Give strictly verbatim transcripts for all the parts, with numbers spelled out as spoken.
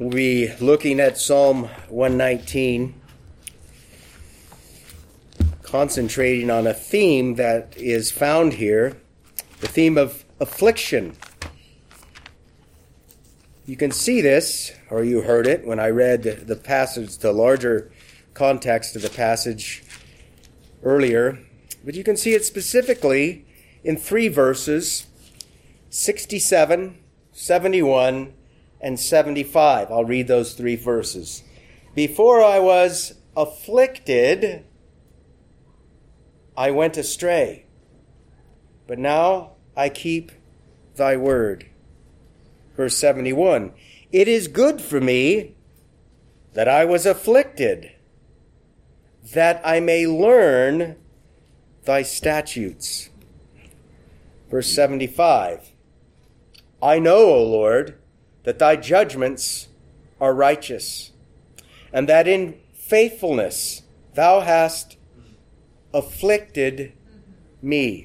We'll be looking at Psalm one nineteen, concentrating on a theme that is found here, the theme of affliction. You can see this, or you heard it when I read the passage, the larger context of the passage earlier, but you can see it specifically in three verses, sixty-seven, seventy-one, and seventy-five. I'll read those three verses. Before I was afflicted, I went astray, but now I keep thy word. Verse seventy-one, it is good for me that I was afflicted, that I may learn thy statutes. Verse seventy-five, I know, O Lord, that thy judgments are righteous, and that in faithfulness thou hast afflicted me.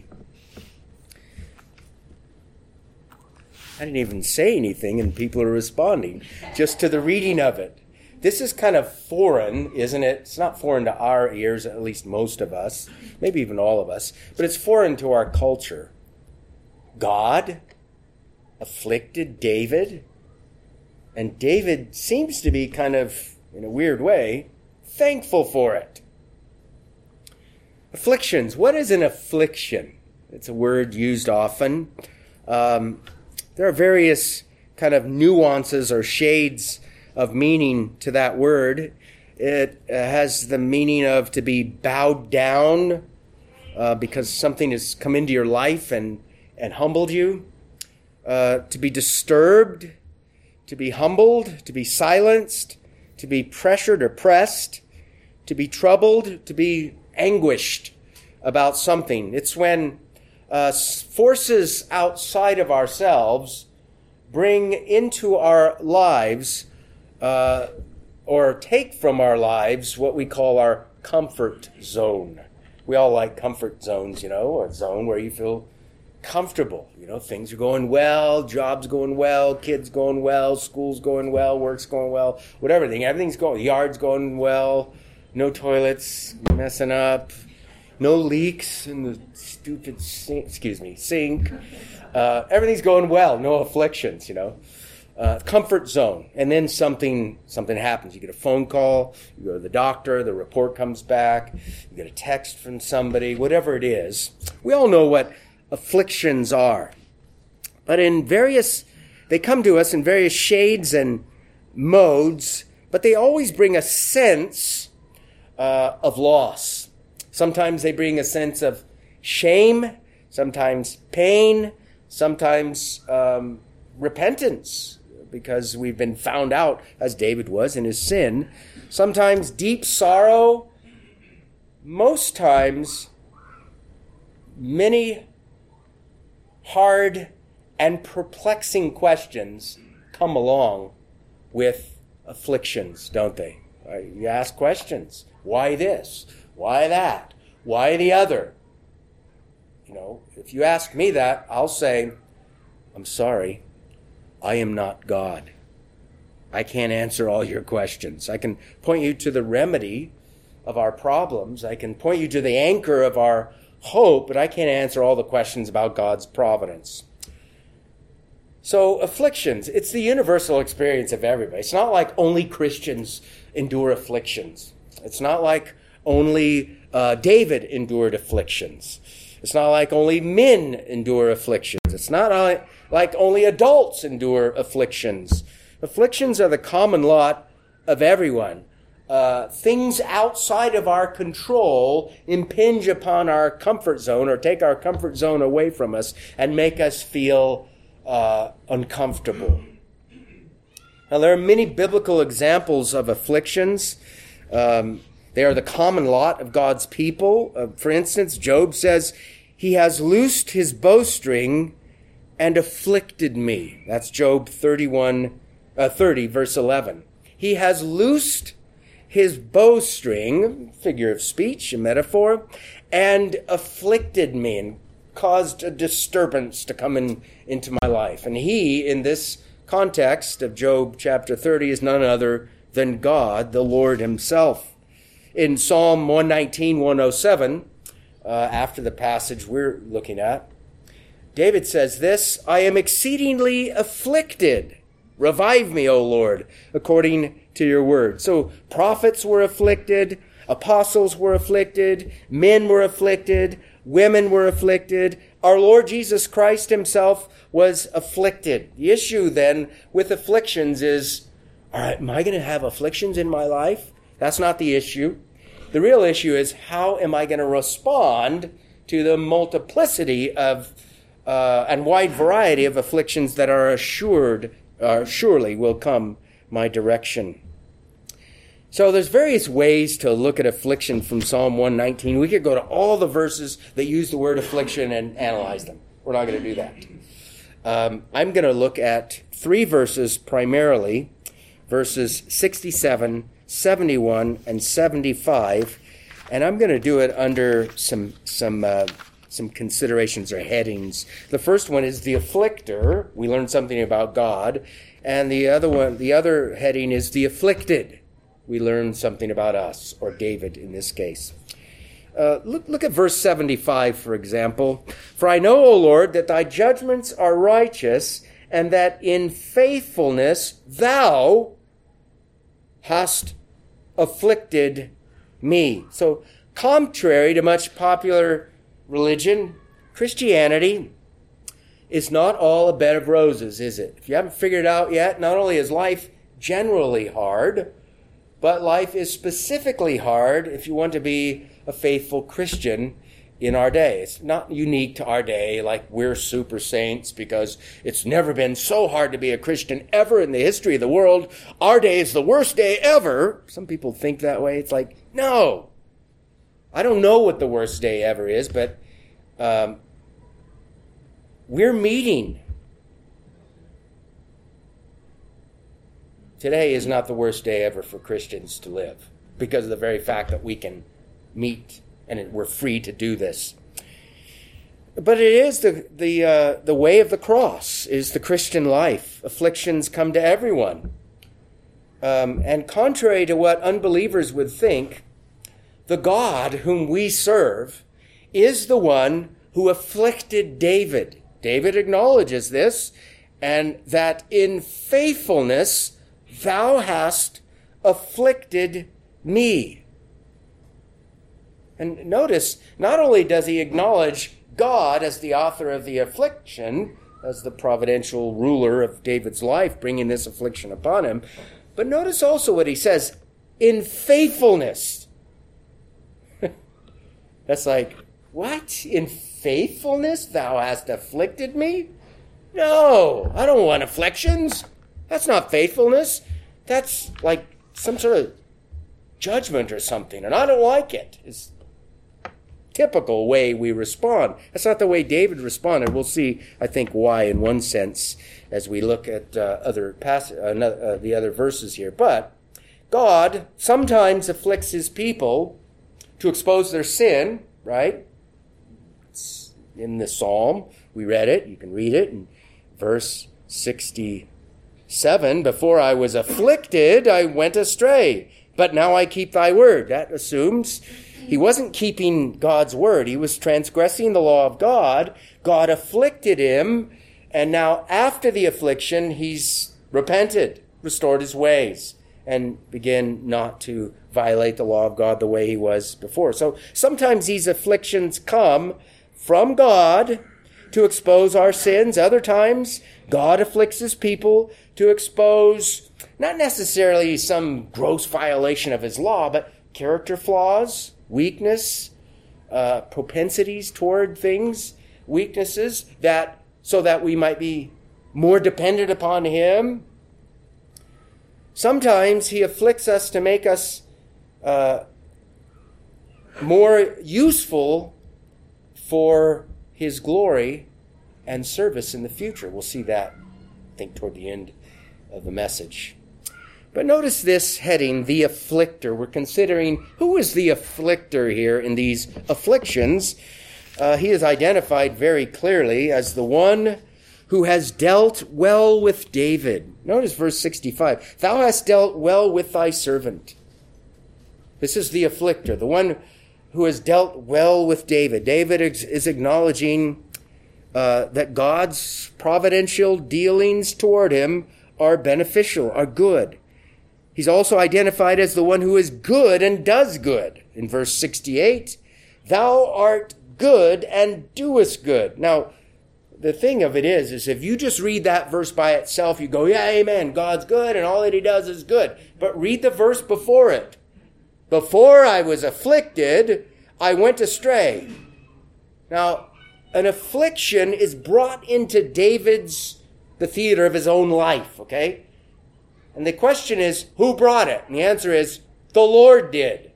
I didn't even say anything, and people are responding just to the reading of it. This is kind of foreign, isn't it? It's not foreign to our ears, at least most of us, maybe even all of us, but it's foreign to our culture. God afflicted David, and David seems to be kind of, in a weird way, thankful for it. Afflictions. What is an affliction? It's a word used often. Um, there are various kind of nuances or shades of meaning to that word. It uh, has the meaning of to be bowed down uh, because something has come into your life and, and humbled you. Uh, to be disturbed, to be humbled, to be silenced, to be pressured or pressed, to be troubled, to be anguished about something. It's when uh, forces outside of ourselves bring into our lives uh, or take from our lives what we call our comfort zone. We all like comfort zones, you know, a zone where you feel comfortable. You know, things are going well, jobs going well, kids going well, school's going well, work's going well, whatever thing, everything's going, yard's going well, no toilets messing up, no leaks in the stupid sink, excuse me, sink. Uh, everything's going well, no afflictions, you know. Uh, comfort zone. And then something something happens. You get a phone call, you go to the doctor, the report comes back, you get a text from somebody, whatever it is. We all know what afflictions are. But in various, they come to us in various shades and modes, but they always bring a sense uh, of loss. Sometimes they bring a sense of shame, sometimes pain, sometimes um, repentance, because we've been found out, as David was, in his sin. Sometimes deep sorrow. Most times, many hard and perplexing questions come along with afflictions, don't they? You ask questions. Why this? Why that? Why the other? You know, if you ask me that, I'll say, I'm sorry, I am not God. I can't answer all your questions. I can point you to the remedy of our problems. I can point you to the anchor of our hope, but I can't answer all the questions about God's providence. So afflictions, it's the universal experience of everybody. It's not like only Christians endure afflictions. It's not like only uh, David endured afflictions. It's not like only men endure afflictions. It's not like only adults endure afflictions. Afflictions are the common lot of everyone. Uh, things outside of our control impinge upon our comfort zone or take our comfort zone away from us and make us feel uh, uncomfortable. Now, there are many biblical examples of afflictions. Um, they are the common lot of God's people. Uh, for instance, Job says, he has loosed his bowstring and afflicted me. That's Job thirty-one, uh, thirty, verse eleven. He has loosed his bowstring, figure of speech, a metaphor, and afflicted me and caused a disturbance to come in into my life. And he, in this context of Job chapter thirty is none other than God, the Lord himself. In Psalm one nineteen, one oh seven, uh, after the passage we're looking at, David says this, I am exceedingly afflicted. Revive me, O Lord, according to your word. So prophets were afflicted, apostles were afflicted, men were afflicted, women were afflicted. Our Lord Jesus Christ himself was afflicted. The issue then with afflictions is, all right, am I going to have afflictions in my life? That's not the issue. The real issue is, how am I going to respond to the multiplicity of uh, and wide variety of afflictions that are assured, uh, surely will come my direction? So there's various ways to look at affliction from Psalm one nineteen. We could go to all the verses that use the word affliction and analyze them. We're not going to do that. Um, I'm going to look at three verses primarily, verses sixty-seven, seventy-one, and seventy-five, and I'm going to do it under some some uh, some considerations or headings. The first one is the afflictor. We learned something about God, and the other one, the other heading is the afflicted. We learn something about us, or David in this case. Uh, look, look at verse seventy-five, for example. For I know, O Lord, that thy judgments are righteous, and that in faithfulness thou hast afflicted me. So, contrary to much popular religion, Christianity is not all a bed of roses, is it? If you haven't figured it out yet, not only is life generally hard, but life is specifically hard if you want to be a faithful Christian in our day. It's not unique to our day, like we're super saints because it's never been so hard to be a Christian ever in the history of the world. Our day is the worst day ever. Some people think that way. It's like, no. I don't know what the worst day ever is, but um, we're meeting. Today is not the worst day ever for Christians to live because of the very fact that we can meet and we're free to do this. But it is the the uh, the way of the cross is the Christian life. Afflictions come to everyone. Um, and contrary to what unbelievers would think, the God whom we serve is the one who afflicted David. David acknowledges this, and that in faithfulness thou hast afflicted me. And notice, not only does he acknowledge God as the author of the affliction, as the providential ruler of David's life, bringing this affliction upon him, but notice also what he says, in faithfulness. That's like, what? In faithfulness thou hast afflicted me? No, I don't want afflictions. That's not faithfulness. That's like some sort of judgment or something, and I don't like it. It's typical way we respond. That's not the way David responded. We'll see, I think, why in one sense as we look at uh, other pass- uh, uh, the other verses here. But God sometimes afflicts his people to expose their sin, right? It's in the Psalm. We read it. You can read it in verse sixty-seven. Before I was afflicted, I went astray, but now I keep thy word. That assumes he wasn't keeping God's word. He was transgressing the law of God. God afflicted him, and now after the affliction, he's repented, restored his ways, and began not to violate the law of God the way he was before. So sometimes these afflictions come from God to expose our sins. Other times, God afflicts his people to expose not necessarily some gross violation of his law, but character flaws, weakness, uh, propensities toward things, weaknesses, that so that we might be more dependent upon him. Sometimes he afflicts us to make us uh, more useful for his glory and service in the future. We'll see that, I think, toward the end of the message. But notice this heading, the afflictor. We're considering who is the afflictor here in these afflictions. Uh, he is identified very clearly as the one who has dealt well with David. Notice verse sixty-five. Thou hast dealt well with thy servant. This is the afflictor, the one who has dealt well with David. David is acknowledging uh, that God's providential dealings toward him are beneficial, are good. He's also identified as the one who is good and does good. In verse sixty-eight, thou art good and doest good. Now, the thing of it is, is if you just read that verse by itself, you go, yeah, amen, God's good and all that he does is good. But read the verse before it. Before I was afflicted, I went astray. Now, an affliction is brought into David's, the theater of his own life, okay? And the question is, who brought it? And the answer is, the Lord did.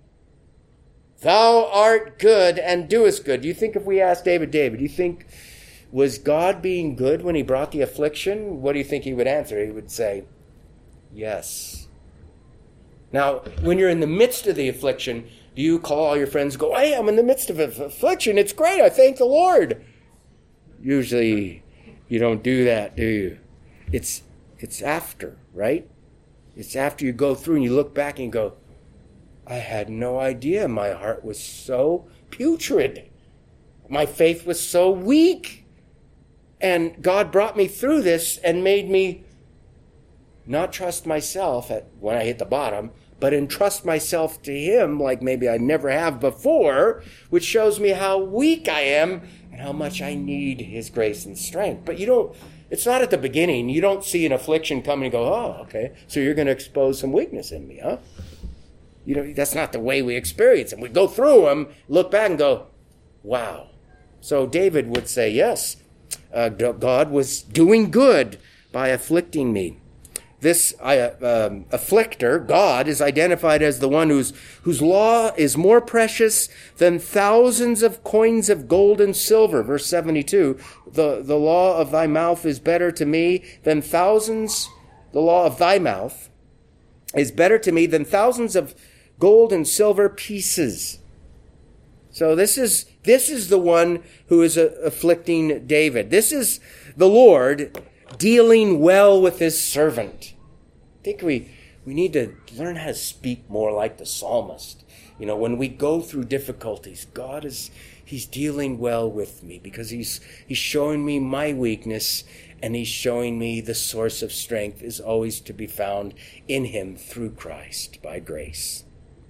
Thou art good and doest good. Do you think if we asked David, David, do you think, was God being good when he brought the affliction? What do you think he would answer? He would say, yes. Now, when you're in the midst of the affliction, do you call all your friends and go, hey, I'm in the midst of an affliction. It's great. I thank the Lord. Usually you don't do that, do you? It's It's after, right? It's after you go through and you look back and go, I had no idea my heart was so putrid. My faith was so weak. And God brought me through this and made me not trust myself at when I hit the bottom, but entrust myself to him like maybe I never have before, which shows me how weak I am and how much I need his grace and strength. But you don't, it's not at the beginning. You don't see an affliction come and go, oh, okay, so you're going to expose some weakness in me, huh? You know, that's not the way we experience them. We go through them, look back and go, wow. So David would say, yes, uh, God was doing good by afflicting me. This uh, um, afflictor, God, is identified as the one whose, whose law is more precious than thousands of coins of gold and silver. Verse seventy-two, the, the law of thy mouth is better to me than thousands, the law of thy mouth is better to me than thousands of gold and silver pieces. So this is, this is the one who is uh, afflicting David. This is the Lord dealing well with his servant. I think we, we need to learn how to speak more like the psalmist. You know, when we go through difficulties, God is, he's dealing well with me because he's, he's showing me my weakness and he's showing me the source of strength is always to be found in him through Christ by grace.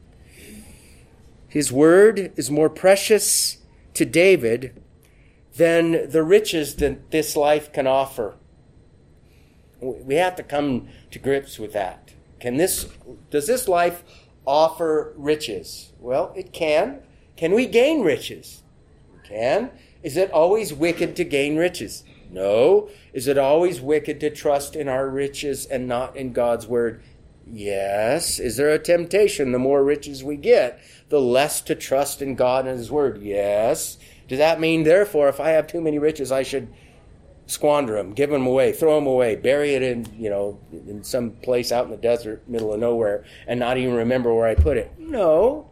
His word is more precious to David than the riches that this life can offer. We have to come to grips with that. Can this, does this life offer riches? Well, it can. Can we gain riches? We can. Is it always wicked to gain riches? No. Is it always wicked to trust in our riches and not in God's word? Yes. Is there a temptation? The more riches we get, the less to trust in God and his word? Yes. Does that mean, therefore, if I have too many riches, I should squander them, give them away, throw them away, bury it in, you know, in some place out in the desert, middle of nowhere, and not even remember where I put it? No.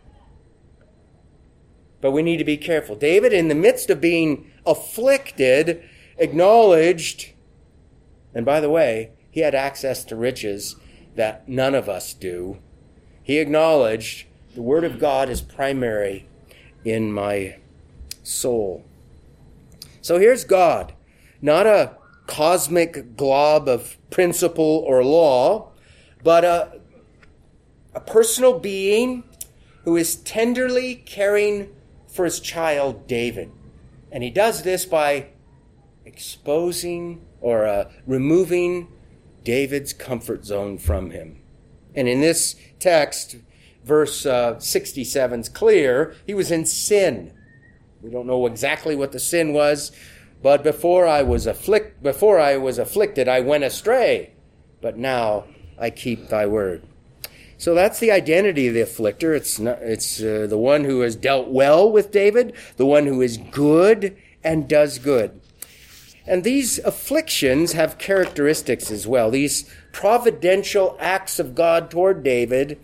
But we need to be careful. David, in the midst of being afflicted, acknowledged, and by the way, he had access to riches that none of us do. He acknowledged the word of God is primary in my soul. So here's God. Not a cosmic glob of principle or law, but a, a personal being who is tenderly caring for his child David. And he does this by exposing or uh, removing David's comfort zone from him. And in this text, verse uh, sixty-seven is clear. He was in sin. We don't know exactly what the sin was. But before I was afflict, before I was afflicted, I went astray. But now I keep thy word. So that's the identity of the afflictor. It's not, it's uh, the one who has dealt well with David, the one who is good and does good. And these afflictions have characteristics as well. These providential acts of God toward David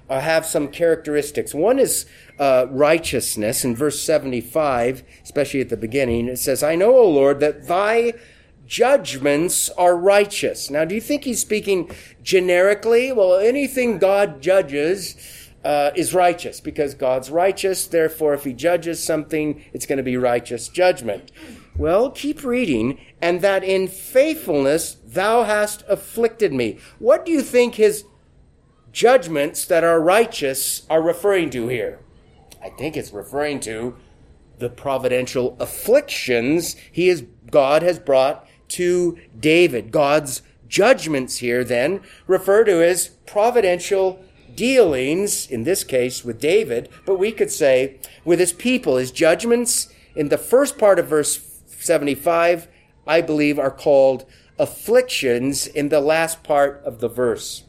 uh, have some characteristics. One is uh, righteousness. In verse seventy-five, especially at the beginning, it says, I know, O Lord, that thy judgments are righteous. Now, do you think he's speaking generically? Well, anything God judges uh, is righteous because God's righteous. Therefore, if he judges something, it's going to be righteous judgment. Well, keep reading. And that in faithfulness thou hast afflicted me. What do you think his judgments that are righteous are referring to here? I think it's referring to the providential afflictions he is, God has brought to David. God's judgments here then refer to his providential dealings, in this case with David, but we could say with his people. His judgments in the first part of verse seventy-five, I believe, are called afflictions in the last part of the verse.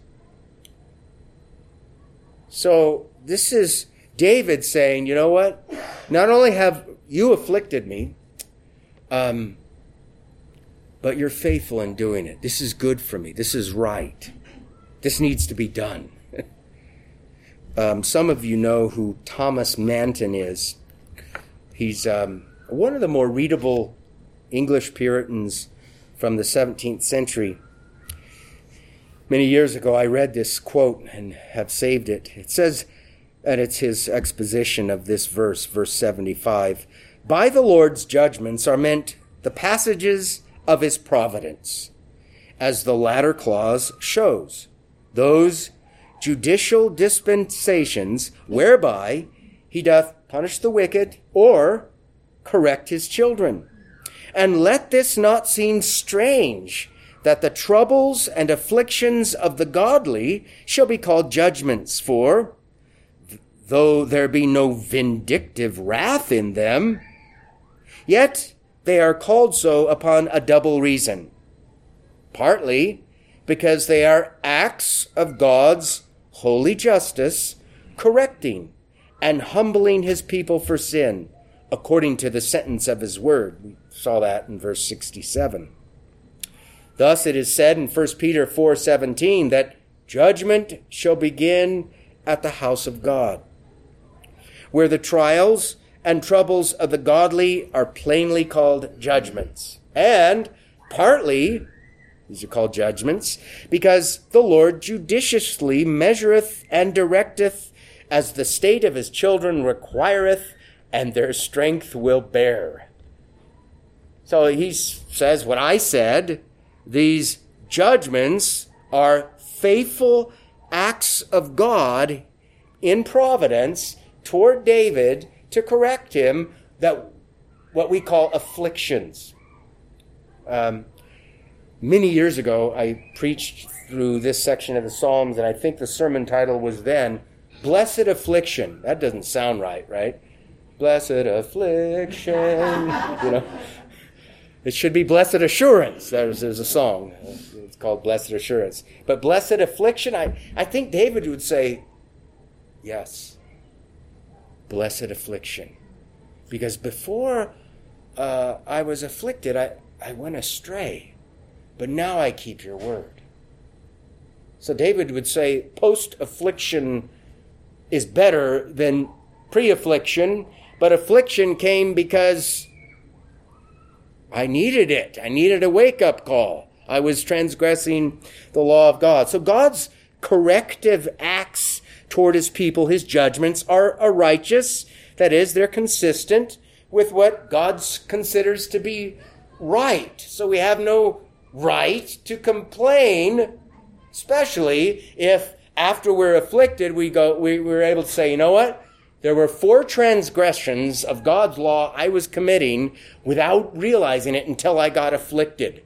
So this is David saying, you know what? Not only have you afflicted me, um, but you're faithful in doing it. This is good for me. This is right. This needs to be done. um, some of you know who Thomas Manton is. He's um, one of the more readable English Puritans from the seventeenth century. Many years ago, I read this quote and have saved it. It says, and it's his exposition of this verse, verse seventy-five, by the Lord's judgments are meant the passages of his providence, as the latter clause shows, those judicial dispensations whereby he doth punish the wicked or correct his children. And let this not seem strange, that the troubles and afflictions of the godly shall be called judgments, for though there be no vindictive wrath in them, yet they are called so upon a double reason. Partly because they are acts of God's holy justice, correcting and humbling his people for sin, according to the sentence of his word. We saw that in verse sixty-seven. Thus it is said in First Peter four seventeen that judgment shall begin at the house of God, where the trials and troubles of the godly are plainly called judgments. And partly, these are called judgments, because the Lord judiciously measureth and directeth as the state of his children requireth, and their strength will bear. So he says what I said, these judgments are faithful acts of God in providence toward David to correct him, that what we call afflictions. Um, many years ago, I preached through this section of the Psalms, and I think the sermon title was then, Blessed Affliction. That doesn't sound right, right? Blessed affliction, you know. It should be Blessed Assurance. There's, there's a song. It's called Blessed Assurance. But Blessed Affliction, I, I think David would say, yes, blessed affliction. Because before uh, I was afflicted, I, I went astray. But now I keep your word. So David would say post-affliction is better than pre-affliction, but affliction came because I needed it. I needed a wake-up call. I was transgressing the law of God. So God's corrective acts toward his people, his judgments, are, are righteous. That is, they're consistent with what God considers to be right. So we have no right to complain, especially if after we're afflicted, we go, we, we're able to say, you know what? There were four transgressions of God's law I was committing without realizing it until I got afflicted.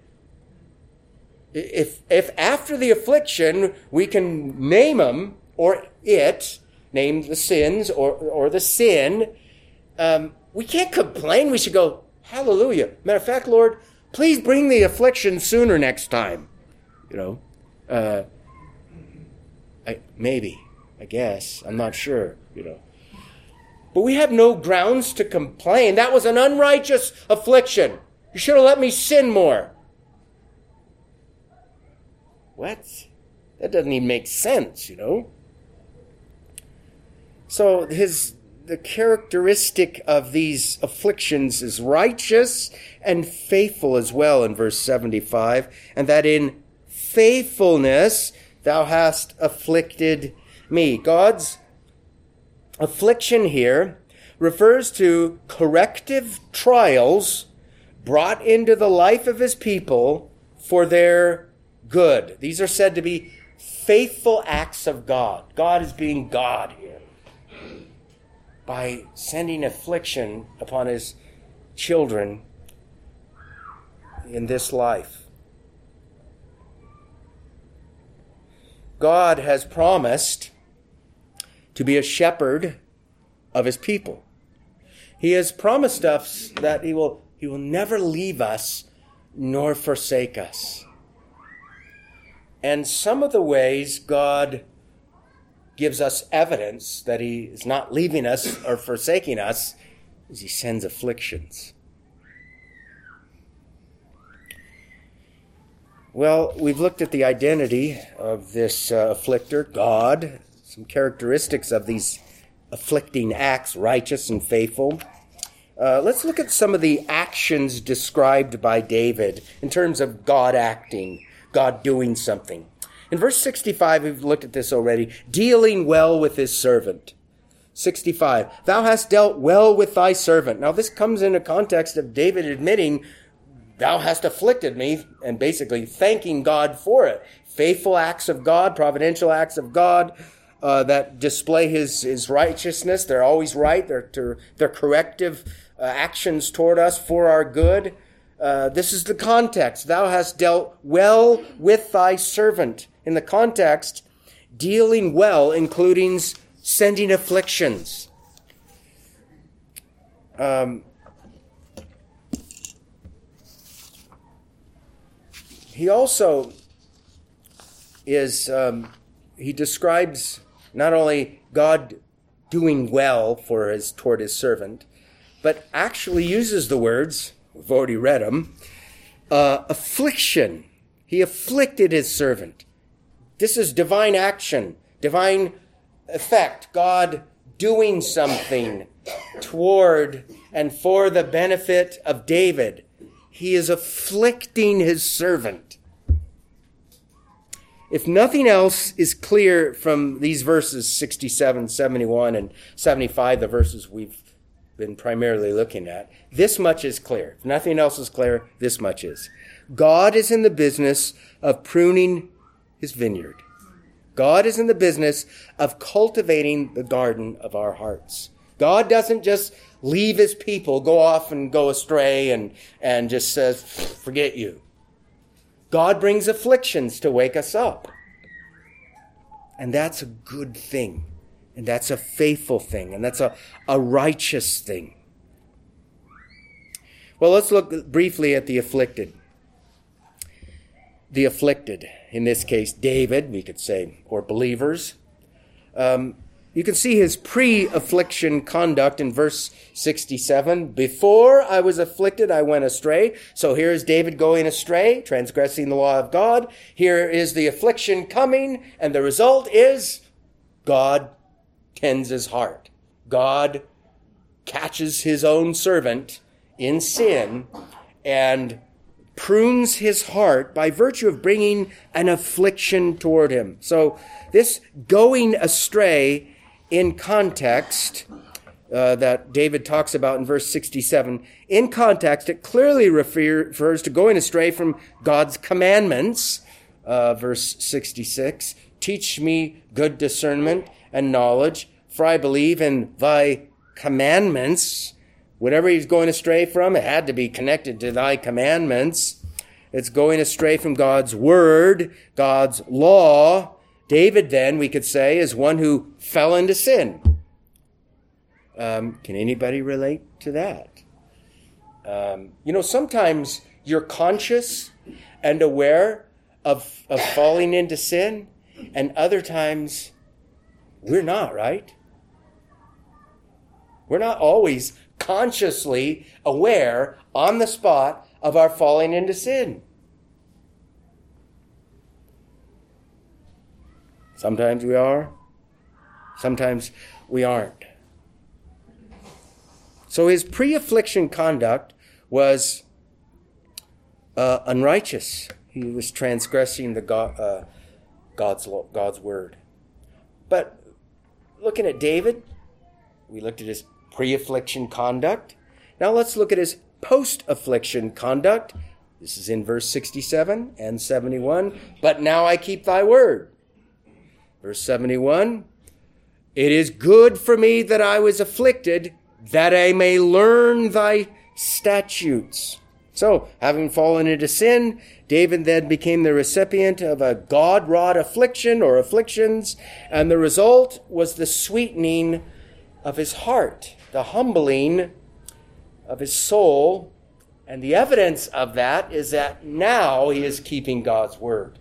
If, if after the affliction we can name them, or it, name the sins or, or the sin, um, we can't complain. We should go, hallelujah. Matter of fact, Lord, please bring the affliction sooner next time. You know, uh, I, maybe, I guess, I'm not sure, you know. But we have no grounds to complain. That was an unrighteous affliction. You should have let me sin more. What? That doesn't even make sense, you know. So his the characteristic of these afflictions is righteous and faithful as well in verse seventy-five, and that in faithfulness thou hast afflicted me. God's affliction here refers to corrective trials brought into the life of his people for their good. These are said to be faithful acts of God. God is being God here by sending affliction upon his children in this life. God has promised to be a shepherd of his people. He has promised us that he will, he will never leave us nor forsake us. And some of the ways God gives us evidence that he is not leaving us or forsaking us is he sends afflictions. Well, we've looked at the identity of this uh, afflictor, God, some characteristics of these afflicting acts, righteous and faithful. Uh, let's look at some of the actions described by David in terms of God acting, God doing something. In verse sixty-five, we've looked at this already, dealing well with his servant. sixty-five, thou hast dealt well with thy servant. Now this comes in a context of David admitting, thou hast afflicted me, and basically thanking God for it. Faithful acts of God, providential acts of God uh, that display his, his righteousness. They're always right. They're, they're corrective uh, actions toward us for our good. Uh, this is the context. Thou hast dealt well with thy servant. In the context, dealing well including sending afflictions. Um, he also is, um, he describes not only God doing well for his toward his servant, but actually uses the words, we've already read them, uh, affliction. He afflicted his servant. This is divine action, divine effect, God doing something toward and for the benefit of David. He is afflicting his servant. If nothing else is clear from these verses, sixty-seven, seventy-one, and seventy-five, the verses we've been primarily looking at, this much is clear. If nothing else is clear, this much is. God is in the business of pruning his vineyard. God is in the business of cultivating the garden of our hearts. God doesn't just leave his people, go off and go astray and, and just says, forget you. God brings afflictions to wake us up. And that's a good thing. And that's a faithful thing. And that's a, a righteous thing. Well, let's look briefly at the afflicted. The afflicted, in this case, David, we could say, or believers. Um, you can see his pre-affliction conduct in verse sixty-seven. Before I was afflicted, I went astray. So here is David going astray, transgressing the law of God. Here is the affliction coming, and the result is God tends his heart. God catches his own servant in sin and prunes his heart by virtue of bringing an affliction toward him. So this going astray in context uh, that David talks about in verse sixty-seven, in context, it clearly refer, refers to going astray from God's commandments. Uh, verse sixty-six, teach me good discernment and knowledge, for I believe in thy commandments. Whatever he's going astray from, it had to be connected to thy commandments. It's going astray from God's word, God's law. David, then, we could say, is one who fell into sin. Um, can anybody relate to that? Um, you know, sometimes you're conscious and aware of, of falling into sin, and other times we're not, right? We're not always consciously aware on the spot of our falling into sin. Sometimes we are. Sometimes we aren't. So his pre-affliction conduct was uh, unrighteous. He was transgressing the God, uh, God's law, God's word. But looking at David, we looked at his pre-affliction conduct. Now let's look at his post-affliction conduct. This is in verse sixty-seven and seventy-one. But now I keep thy word. Verse seventy-one. It is good for me that I was afflicted, that I may learn thy statutes. So, having fallen into sin, David then became the recipient of a God-wrought affliction or afflictions, and the result was the sweetening of his heart, the humbling of his soul, and the evidence of that is that now he is keeping God's word.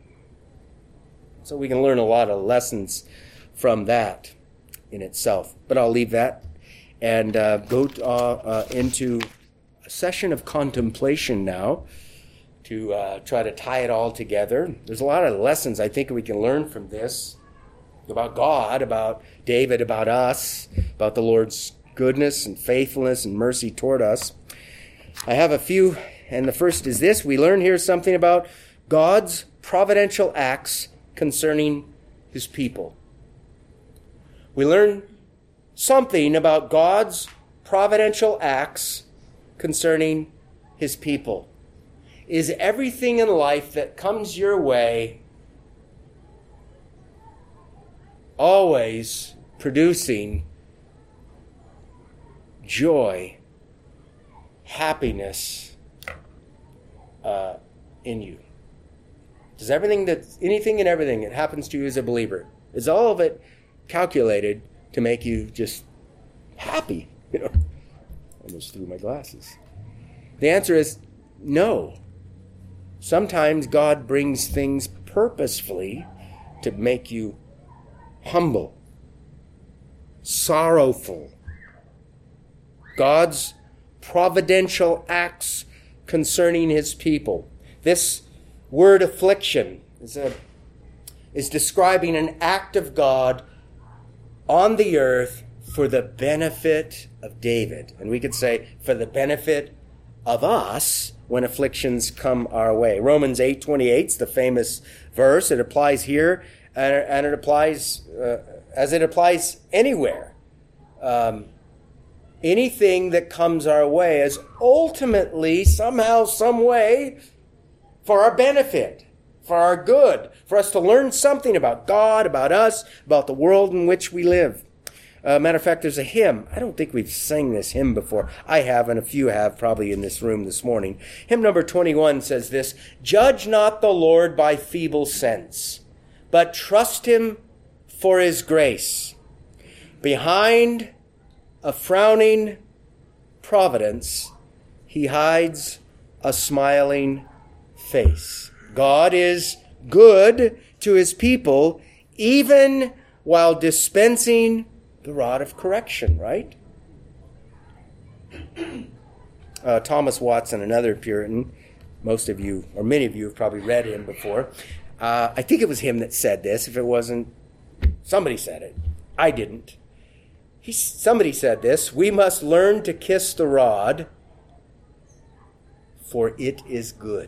So we can learn a lot of lessons from that in itself. But I'll leave that and uh, go uh, uh, into a session of contemplation now to uh, try to tie it all together. There's a lot of lessons I think we can learn from this about God, about David, about us, about the Lord's goodness and faithfulness and mercy toward us. I have a few, and the first is this. We learn here something about God's providential acts concerning his people. We learn something about God's providential acts concerning his people. Is everything in life that comes your way always producing joy, happiness uh, in you? Does everything that, anything and everything that happens to you as a believer, is all of it calculated to make you just happy? You know, almost threw my glasses. The answer is no. Sometimes God brings things purposefully to make you humble, sorrowful. God's providential acts concerning his people. This word affliction is, a, is describing an act of God on the earth for the benefit of David. And we could say for the benefit of us when afflictions come our way. Romans eight twenty-eight is the famous verse. It applies here and, and it applies uh, as it applies anywhere. Um, anything that comes our way is ultimately, somehow, some way, for our benefit, for our good, for us to learn something about God, about us, about the world in which we live. Uh, matter of fact, there's a hymn. I don't think we've sang this hymn before. I have, and a few have probably in this room this morning. Hymn number twenty-one says this: Judge not the Lord by feeble sense, but trust him for his grace. Behind a frowning providence, he hides a smiling face. God is good to his people, even while dispensing the rod of correction, right? Uh, Thomas Watson, another Puritan, most of you, or many of you have probably read him before. Uh, I think it was him that said this. If it wasn't, somebody said it. I didn't. He, somebody said this: we must learn to kiss the rod, for it is good.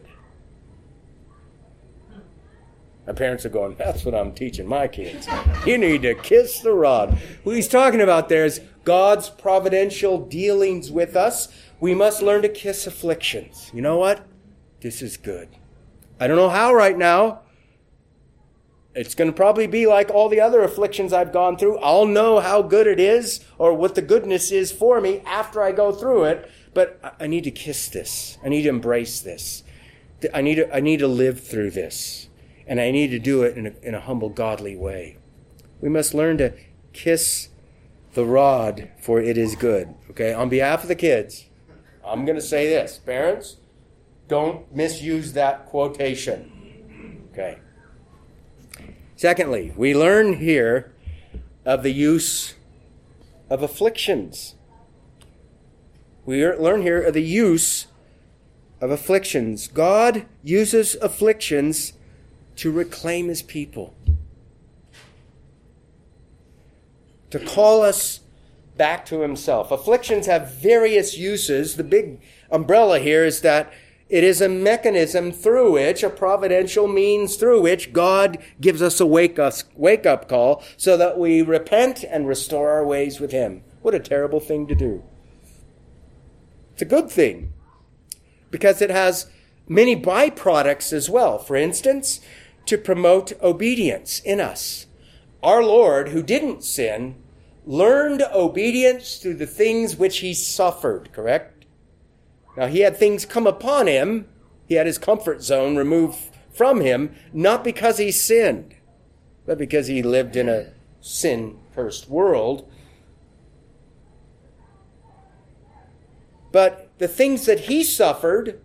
My parents are going, that's what I'm teaching my kids. You need to kiss the rod. What he's talking about there is God's providential dealings with us. We must learn to kiss afflictions. You know what? This is good. I don't know how right now. It's going to probably be like all the other afflictions I've gone through. I'll know how good it is or what the goodness is for me after I go through it. But I need to kiss this. I need to embrace this. I need to, I need to live through this. And I need to do it in a, in a humble, godly way. We must learn to kiss the rod, for it is good. Okay, on behalf of the kids, I'm going to say this. Parents, don't misuse that quotation. Okay. Secondly, we learn here of the use of afflictions. We learn here of the use of afflictions. God uses afflictions to reclaim his people. to call us back to himself. Afflictions have various uses. The big umbrella here is that it is a mechanism through which, a providential means through which, God gives us a wake us wake up call so that we repent and restore our ways with him. What a terrible thing to do. It's a good thing because it has many byproducts as well. For instance, to promote obedience in us. Our Lord, who didn't sin, learned obedience through the things which he suffered, correct? Now, he had things come upon him. He had his comfort zone removed from him, not because he sinned, but because he lived in a sin-cursed world. But the things that he suffered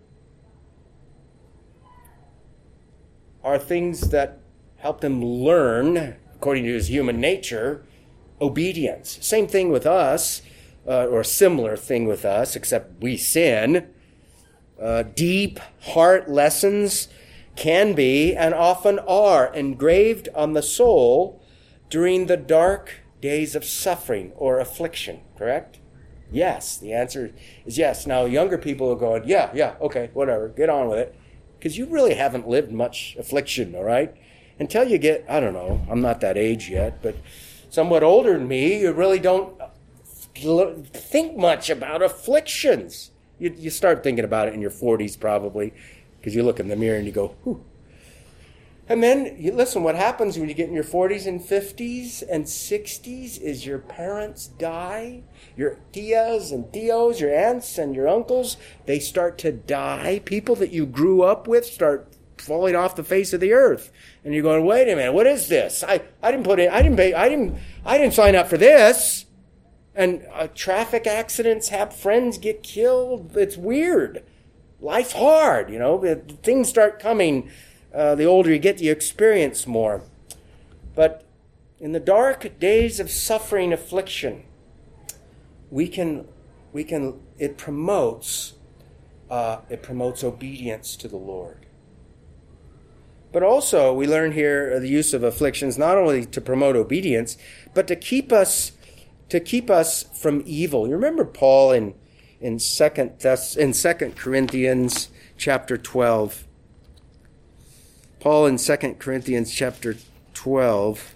are things that helped him learn, according to his human nature, obedience. Same thing with us. Uh, or a similar thing with us, except we sin. Uh, deep heart lessons can be and often are engraved on the soul during the dark days of suffering or affliction, correct? Yes, the answer is yes. Now, younger people are going, yeah, yeah, okay, whatever, get on with it. Because you really haven't lived much affliction, all right? Until you get, I don't know, I'm not that age yet, but somewhat older than me, you really don't think much about afflictions. You, you start thinking about it in your forties probably, because you look in the mirror and you go, whew. And then, you listen, what happens when you get in your forties and fifties and sixties is your parents die. Your tias and tios, your aunts and your uncles, they start to die. People that you grew up with start falling off the face of the earth. And you're going, wait a minute, what is this? I, I didn't put in, I didn't pay, I didn't, I didn't sign up for this. And uh, traffic accidents have friends get killed. It's weird. Life's hard, you know. Things start coming. Uh, the older you get, you experience more. But in the dark days of suffering, affliction, we can, we can. It promotes, uh, it promotes obedience to the Lord. But also, we learn here the use of afflictions not only to promote obedience, but to keep us. To keep us from evil. You remember Paul in in second Thess, in Second Corinthians chapter twelve. Paul in Second Corinthians chapter twelve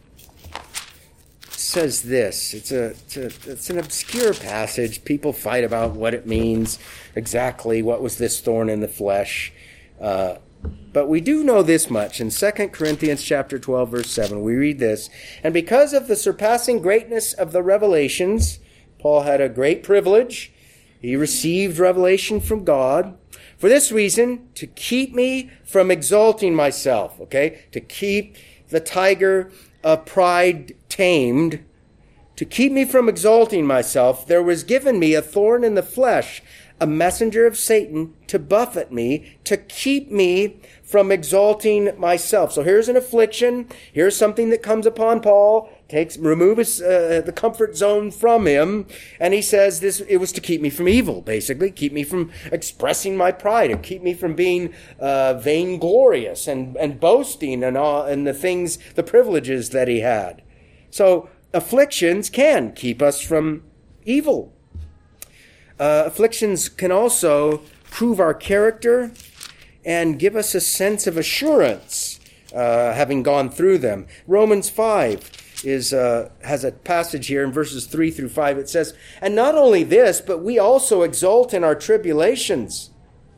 says this. It's a, it's a it's an obscure passage. People fight about what it means exactly. What was this thorn in the flesh? Uh, But we do know this much. In Second Corinthians chapter twelve, verse seven, we read this. And because of the surpassing greatness of the revelations, Paul had a great privilege. He received revelation from God. For this reason, to keep me from exalting myself, okay? To keep the tiger of pride tamed. To keep me from exalting myself, there was given me a thorn in the flesh, a messenger of Satan to buffet me, to keep me from exalting myself. So here's an affliction. Here's something that comes upon Paul, takes, removes uh, the comfort zone from him. And he says this, it was to keep me from evil, basically, keep me from expressing my pride, and keep me from being uh, vainglorious and, and boasting and all, and the things, the privileges that he had. So afflictions can keep us from evil. Uh, afflictions can also prove our character and give us a sense of assurance, uh, having gone through them. Romans five is uh, has a passage here in verses three through five. It says, and not only this, but we also exult in our tribulations.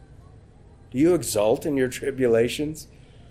Do you exult in your tribulations?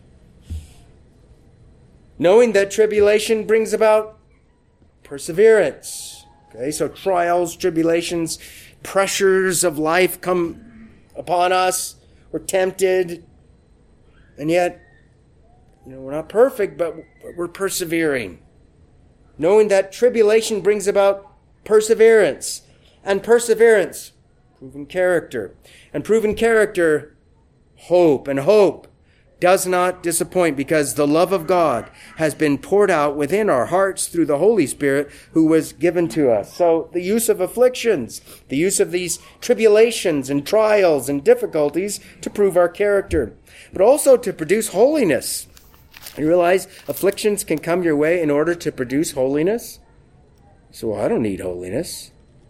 Knowing that tribulation brings about perseverance. Okay, so trials, tribulations, pressures of life come upon us. We're tempted, and yet, you know, we're not perfect, but we're persevering. Knowing that tribulation brings about perseverance, and perseverance, proven character, and proven character, hope, and hope does not disappoint, because the love of God has been poured out within our hearts through the Holy Spirit who was given to us. So the use of afflictions, the use of these tribulations and trials and difficulties to prove our character, but also to produce holiness. You realize afflictions can come your way in order to produce holiness? So I don't need holiness.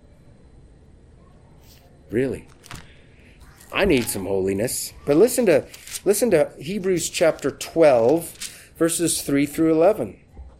Really. I need some holiness. But listen to listen to Hebrews chapter twelve, verses three through eleven.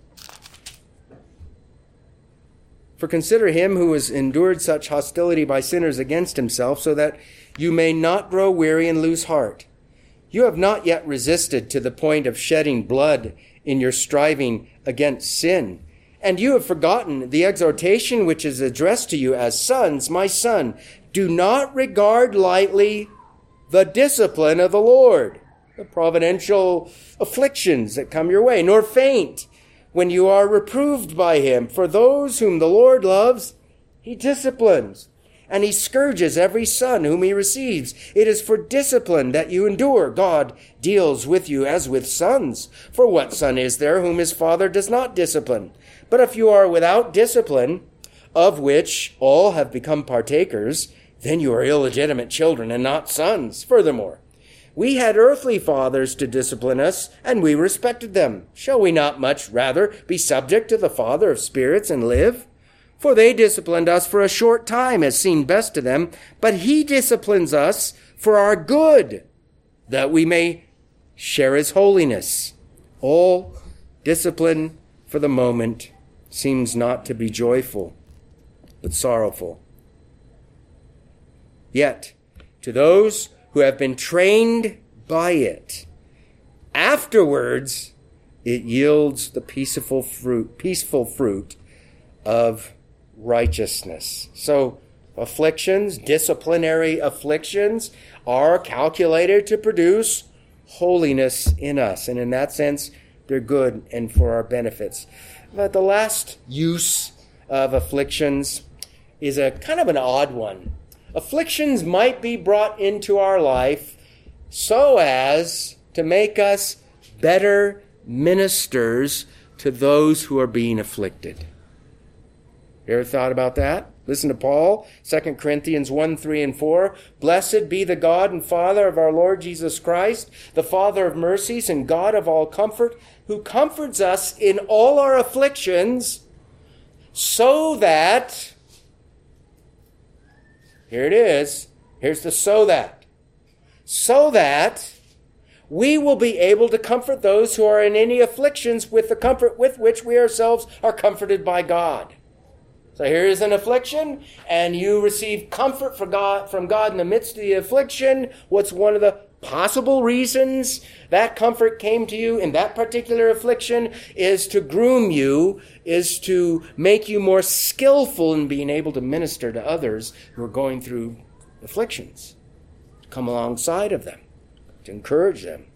For consider him who has endured such hostility by sinners against himself, so that you may not grow weary and lose heart. You have not yet resisted to the point of shedding blood in your striving against sin. And you have forgotten the exhortation which is addressed to you as sons. My son, do not regard lightly the discipline of the Lord, the providential afflictions that come your way, nor faint when you are reproved by him. For those whom the Lord loves, he disciplines, and he scourges every son whom he receives. It is for discipline that you endure. God deals with you as with sons. For what son is there whom his father does not discipline? But if you are without discipline, of which all have become partakers, then you are illegitimate children and not sons. Furthermore, we had earthly fathers to discipline us, and we respected them. Shall we not much rather be subject to the Father of spirits and live? For they disciplined us for a short time, as seemed best to them, but he disciplines us for our good, that we may share his holiness. All discipline for the moment seems not to be joyful, but sorrowful. Yet, to those who have been trained by it, afterwards it yields the peaceful fruit, peaceful fruit of righteousness. So afflictions, disciplinary afflictions, are calculated to produce holiness in us. And in that sense, they're good and for our benefits. But the last use of afflictions is a kind of an odd one. Afflictions might be brought into our life so as to make us better ministers to those who are being afflicted. You ever thought about that? Listen to Paul, Second Corinthians one, three, and four. Blessed be the God and Father of our Lord Jesus Christ, the Father of mercies and God of all comfort, who comforts us in all our afflictions, so that, here it is, here's the so that, so that we will be able to comfort those who are in any afflictions with the comfort with which we ourselves are comforted by God. So here is an affliction, and you receive comfort from God, from God in the midst of the affliction. What's one of the possible reasons that comfort came to you in that particular affliction? Is to groom you, is to make you more skillful in being able to minister to others who are going through afflictions. To come alongside of them, to encourage them.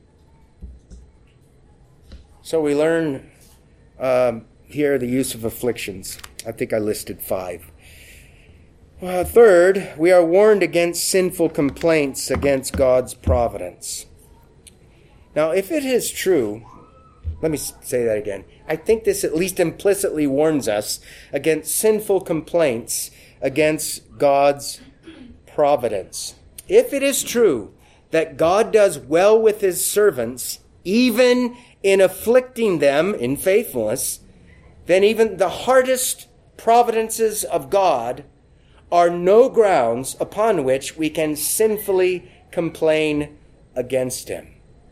So we learn um, here the use of afflictions. I think I listed five. Well, third, we are warned against sinful complaints against God's providence. Now, if it is true, let me say that again. I think this at least implicitly warns us against sinful complaints against God's providence. If it is true that God does well with his servants, even in afflicting them in faithfulness, then even the hardest providences of God are no grounds upon which we can sinfully complain against him.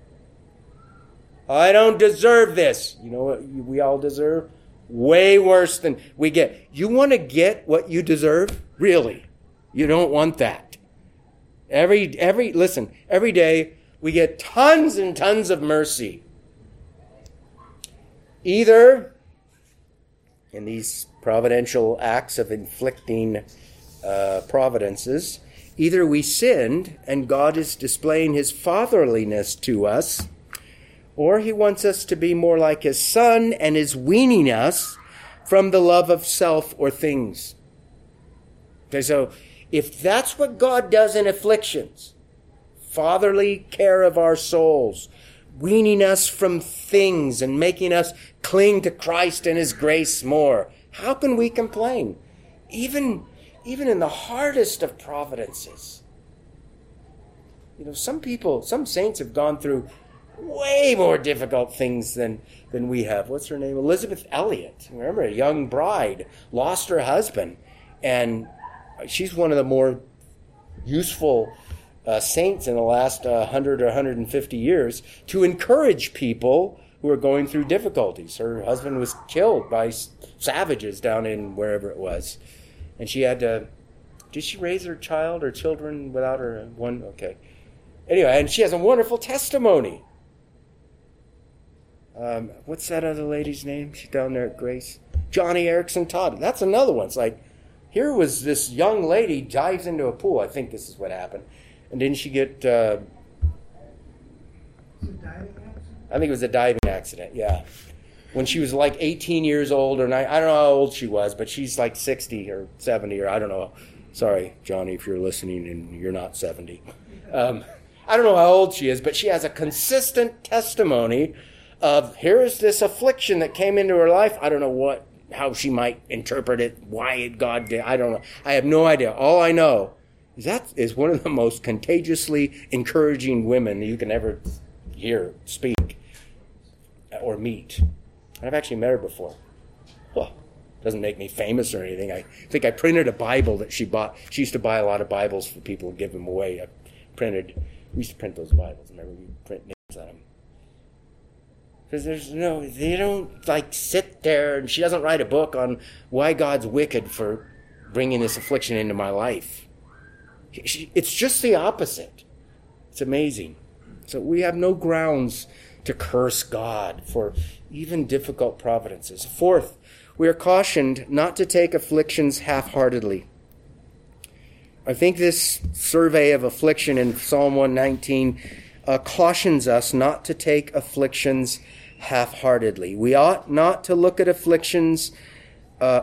I don't deserve this. You know what we all deserve? Way worse than we get. You want to get what you deserve? Really? You don't want that. Every, every, listen, every day we get tons and tons of mercy. Either in these providential acts of inflicting uh, providences, either we sinned and God is displaying his fatherliness to us, or he wants us to be more like his son and is weaning us from the love of self or things. Okay, so if that's what God does in afflictions, fatherly care of our souls, weaning us from things and making us cling to Christ and his grace more, how can we complain? Even, even in the hardest of providences. You know, some people, some saints have gone through way more difficult things than, than we have. What's her name? Elizabeth Elliot. Remember, a young bride, lost her husband. And she's one of the more useful uh, saints in the last uh, one hundred or one hundred fifty years to encourage people who are going through difficulties. Her husband was killed by savages down in wherever it was. And she had to... Did she raise her child or children without her one? Okay. Anyway, and she has a wonderful testimony. Um, what's that other lady's name? She's down there at Grace. Johnny Erickson Todd. That's another one. It's like, here was this young lady dives into a pool. I think this is what happened. And didn't she get... Uh, I think it was a diving accident, yeah. When she was like eighteen years old, or nine, I don't know how old she was, but she's like sixty or seventy, or I don't know. Sorry, Johnny, if you're listening and you're not seventy. Um, I don't know how old she is, but she has a consistent testimony of, here is this affliction that came into her life. I don't know what, how she might interpret it, why God did. I don't know. I have no idea. All I know is that is one of the most contagiously encouraging women you can ever hear speak or meet. I've actually met her before. Well, doesn't make me famous or anything. I think I printed a Bible that she bought. She used to buy a lot of Bibles for people and give them away. I printed, we used to print those Bibles. Remember, we print names on them. Because there's no, they don't like sit there, and she doesn't write a book on why God's wicked for bringing this affliction into my life. She, it's just the opposite. It's amazing. So we have no grounds to curse God for even difficult providences. Fourth, we are cautioned not to take afflictions half-heartedly. I think this survey of affliction in Psalm one nineteen uh, cautions us not to take afflictions half-heartedly. We ought not to look at afflictions, uh,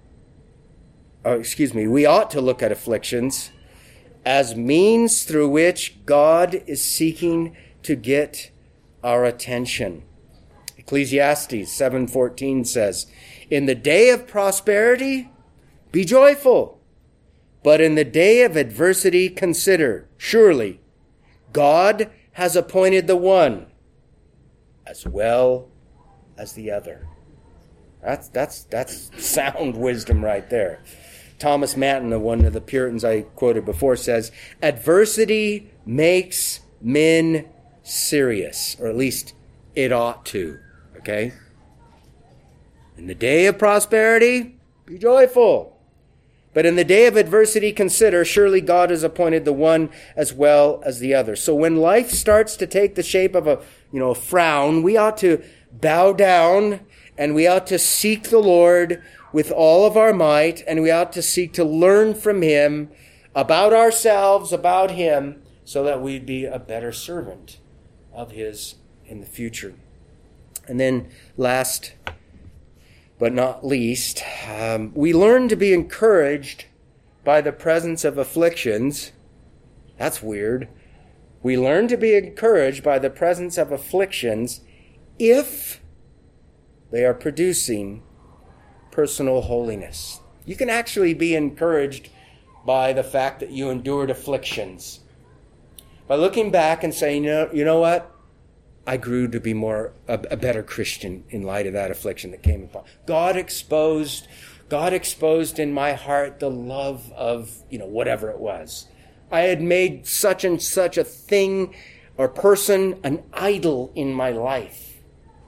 uh, excuse me, we ought to look at afflictions as means through which God is seeking to get our attention. Ecclesiastes seven fourteen says, "In the day of prosperity, be joyful. But in the day of adversity, consider, surely God has appointed the one as well as the other." That's that's that's sound wisdom right there. Thomas Manton, the one of the Puritans I quoted before, says, "Adversity makes men serious," or at least it ought to. Okay? In the day of prosperity, be joyful. But in the day of adversity, consider, surely God has appointed the one as well as the other. So when life starts to take the shape of a, you know, a frown, we ought to bow down and we ought to seek the Lord with all of our might, and we ought to seek to learn from Him about ourselves, about Him, so that we'd be a better servant of His in the future. And then last but not least, um, we learn to be encouraged by the presence of afflictions. That's weird. We learn to be encouraged by the presence of afflictions if they are producing personal holiness. You can actually be encouraged by the fact that you endured afflictions. By looking back and saying, you know, you know what? I grew to be more a, a better Christian in light of that affliction that came upon. God exposed, God exposed in my heart the love of, you know, whatever it was. I had made such and such a thing or person an idol in my life.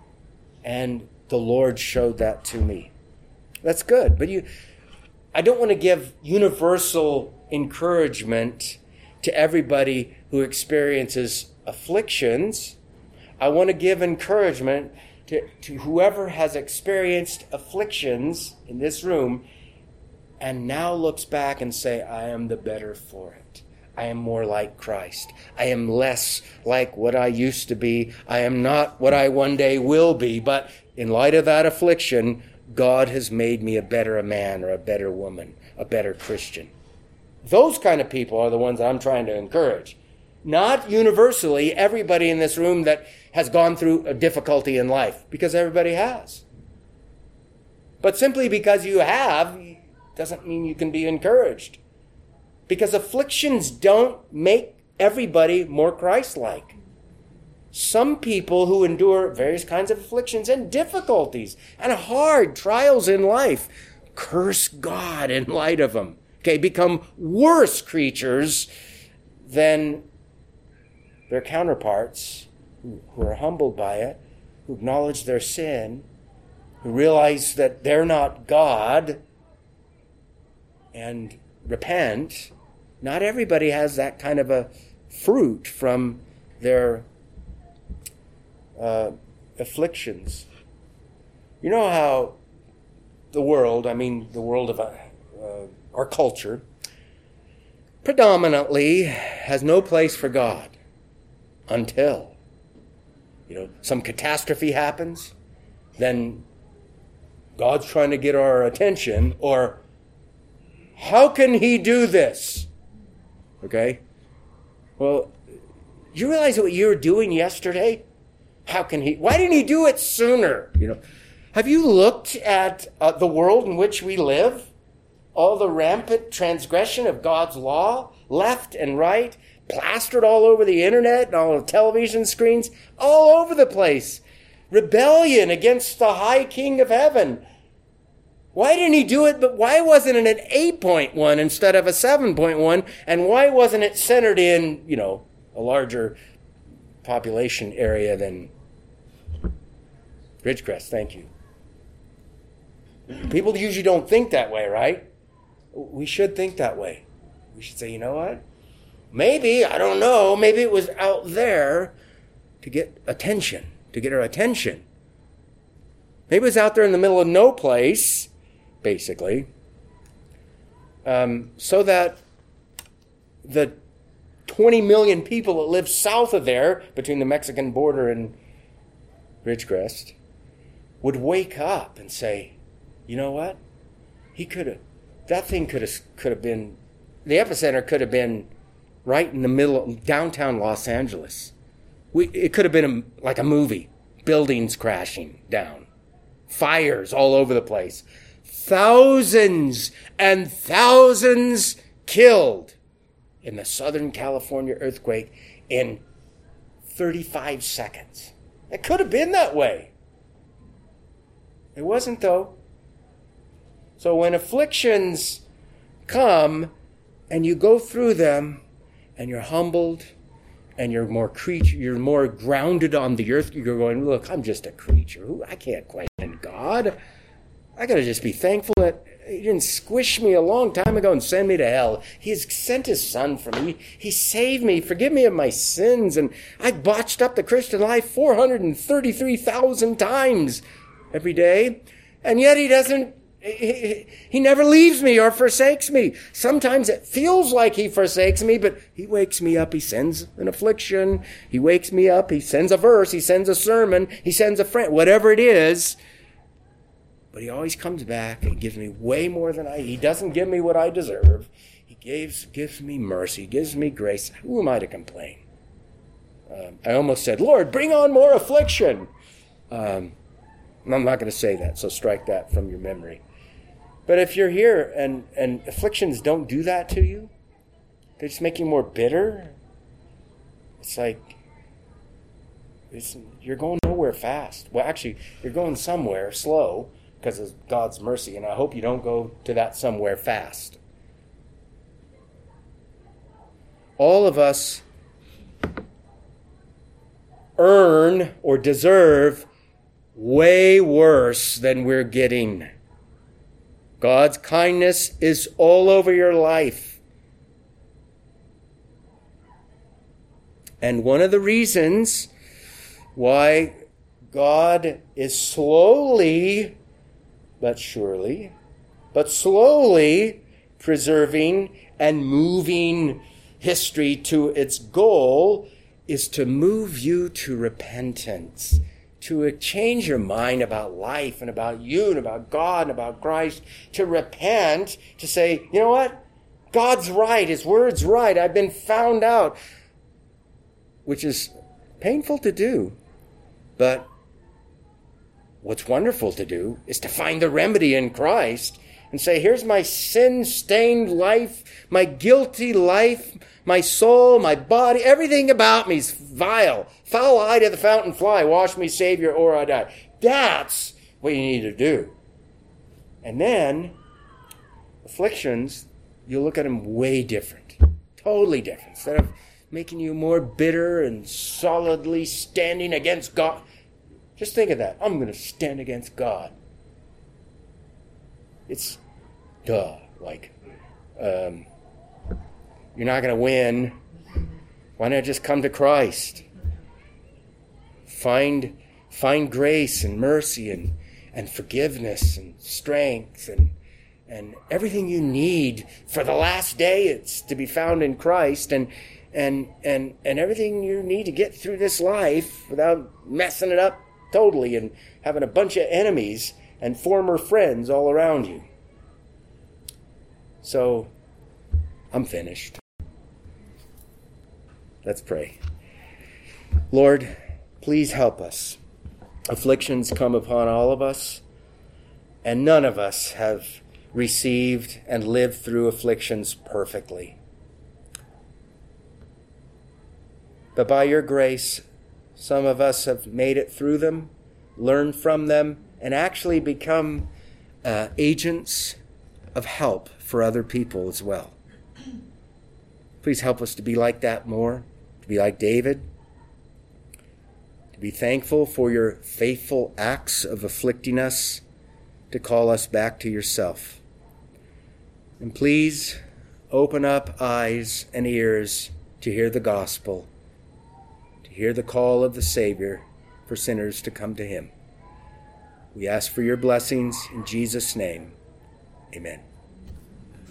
And the Lord showed that to me. That's good. But you, I don't want to give universal encouragement to everybody who experiences afflictions. I want to give encouragement to, to whoever has experienced afflictions in this room and now looks back and say, I am the better for it. I am more like Christ. I am less like what I used to be. I am not what I one day will be. But in light of that affliction, God has made me a better man or a better woman, a better Christian. Those kind of people are the ones I'm trying to encourage. Not universally everybody in this room that has gone through a difficulty in life, because everybody has. But simply because you have doesn't mean you can be encouraged. Because afflictions don't make everybody more Christ-like. some people who endure various kinds of afflictions and difficulties and hard trials in life curse God in light of them. Okay, become worse creatures than their counterparts who, who are humbled by it, who acknowledge their sin, who realize that they're not God and repent. Not everybody has that kind of a fruit from their uh, afflictions. You know how the world, I mean the world of uh, our culture, predominantly has no place for God until, you know, some catastrophe happens, then God's trying to get our attention, or how can he do this? Okay? Well, you realize what you were doing yesterday? How can he? Why didn't he do it sooner? You know, have you looked at uh, the world in which we live? All the rampant transgression of God's law, left and right, plastered all over the internet and all the television screens, all over the place. Rebellion against the high King of heaven. Why didn't he do it? But why wasn't it an eight point one instead of a seven point one? And why wasn't it centered in, you know, a larger population area than Ridgecrest? Thank you. People usually don't think that way, right? We should think that way. We should say, you know what? Maybe, I don't know, maybe it was out there to get attention, to get our attention. Maybe it was out there in the middle of no place, basically, um, so that the twenty million people that live south of there, between the Mexican border and Ridgecrest, would wake up and say, you know what? He could have, that thing could have could have been, the epicenter could have been right in the middle of downtown Los Angeles. We, it could have been a, like a movie. Buildings crashing down. Fires all over the place. Thousands and thousands killed in the Southern California earthquake in thirty-five seconds. It could have been that way. It wasn't, though. So when afflictions come and you go through them and you're humbled and you're more creature, you're more grounded on the earth, you're going, look, I'm just a creature. I can't question God. I got to just be thankful that he didn't squish me a long time ago and send me to hell. He has sent his son for me. He saved me. Forgive me of my sins. And I botched up the Christian life four hundred thirty-three thousand times every day. And yet he doesn't He, he never leaves me or forsakes me. Sometimes it feels like he forsakes me, but he wakes me up. He sends an affliction. He wakes me up. He sends a verse. He sends a sermon. He sends a friend, whatever it is. But he always comes back and gives me way more than I, he doesn't give me what I deserve. He gives, gives me mercy, gives me grace. Who am I to complain? Um, I almost said, Lord, bring on more affliction. Um, I'm not going to say that, so strike that from your memory. But if you're here and, and afflictions don't do that to you, they just make you more bitter. It's like, it's, you're going nowhere fast. Well, actually, you're going somewhere slow because of God's mercy, and I hope you don't go to that somewhere fast. All of us earn or deserve way worse than we're getting. God's kindness is all over your life. And one of the reasons why God is slowly, but surely, but slowly preserving and moving history to its goal is to move you to repentance, to change your mind about life and about you and about God and about Christ, to repent, to say, you know what? God's right. His word's right. I've been found out, which is painful to do. But what's wonderful to do is to find the remedy in Christ and say, here's my sin-stained life, my guilty life, my soul, my body, everything about me is vile. Foul I to the fountain fly, wash me, Savior, or I die. That's what you need to do. And then, afflictions, you look at them way different. Totally different. Instead of making you more bitter and solidly standing against God, just think of that. I'm going to stand against God. It's, duh, like, um, you're not going to win. Why not just come to Christ? Find, find grace and mercy and, and forgiveness and strength and, and everything you need for the last day. It's to be found in Christ, and, and, and, and everything you need to get through this life without messing it up totally and having a bunch of enemies and former friends all around you. So, I'm finished. Let's pray. Lord, please help us. Afflictions come upon all of us, and none of us have received and lived through afflictions perfectly. But by your grace, some of us have made it through them, learned from them, and actually become uh, agents of help for other people as well. Please help us to be like that more, to be like David, to be thankful for your faithful acts of afflicting us, to call us back to yourself. And please open up eyes and ears to hear the gospel, to hear the call of the Savior for sinners to come to him. We ask for your blessings in Jesus' name. Amen.